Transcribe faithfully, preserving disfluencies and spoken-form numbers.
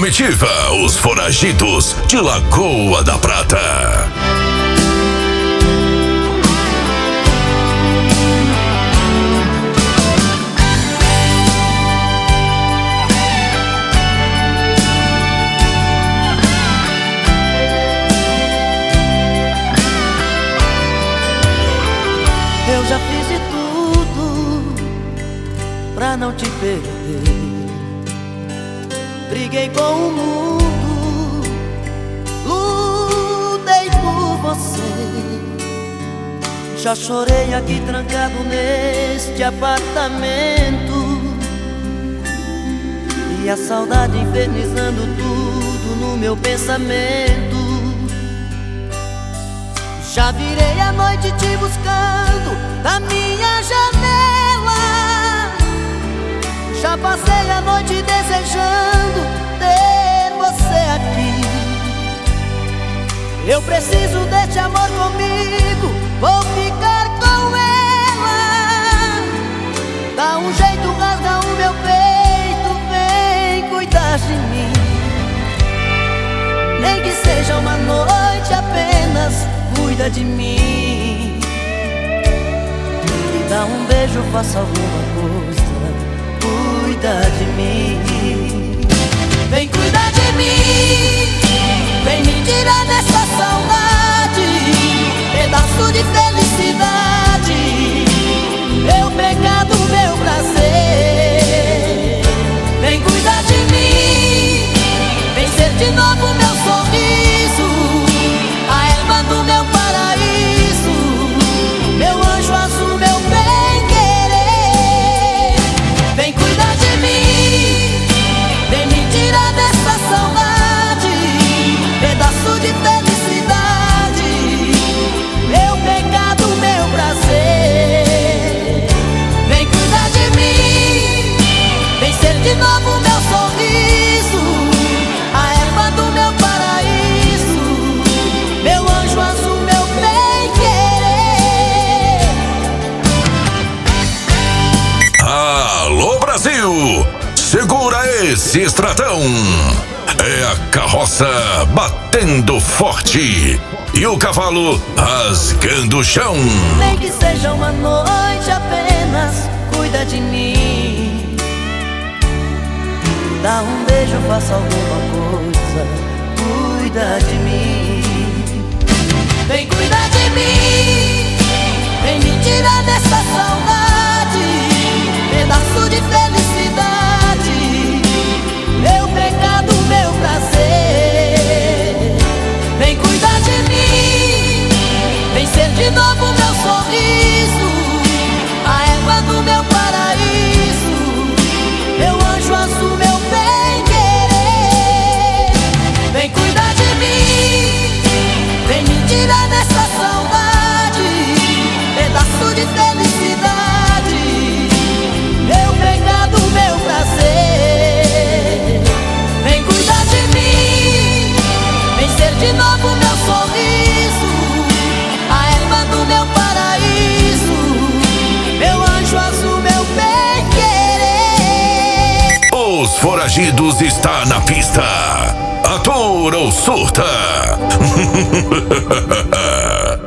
comitiva, os foragidos de Lagoa da Prata. Eu já fiz de tudo pra não te perder. Briguei com o mundo, lutei por você. Já chorei aqui trancado neste apartamento, e a saudade infernizando tudo no meu pensamento. Já virei a noite te buscando na minha janela. Já passei a noite desejando ter você aqui. Eu preciso deste amor comigo, vou ficar com ela. Dá um jeito, rasga o meu peito, vem cuidar de mim. Nem que seja uma noite apenas, cuida de mim. Me dá um beijo, faça alguma coisa, cuida de mim. Vem cuidar de mim, vem me tirar dessa saudade, pedaço de felicidade, meu pecado, meu prazer. Vem cuidar de mim, vem ser de novo meu sorriso, a erva do meu paraíso, meu anjo azul, meu bem-querer. Vem cuidar de mim, vem me tirar dessa saudade, pedaço de felicidade, meu pecado, meu prazer. Vem cuidar de mim, vem ser de novo meu sorriso, a erva do meu paraíso, meu anjo azul, meu bem-querer. Alô Brasil, segura esse estradão. É a carroça batendo forte e o cavalo rasgando o chão. Nem que seja uma noite apenas, cuida de mim. Dá um beijo, faça alguma coisa, cuida de mim. Vem cuidar de mim, vem me tirar dessa saudade, pedaço de felicidade, meu pecado, meu prazer. Vem cuidar de mim, vem ser de novo meu sorriso, a erva do meu paraíso, meu anjo azul, meu bem-querer. Vem cuidar de mim, vem me tirar dessa saudade, pedaço de felicidade, meu pecado, meu prazer. Vem cuidar de mim, vem ser de novo meu sorriso, a erva do meu paraíso, meu anjo azul, meu bem-querer. Os foragidos está na pista. Atura ou surta?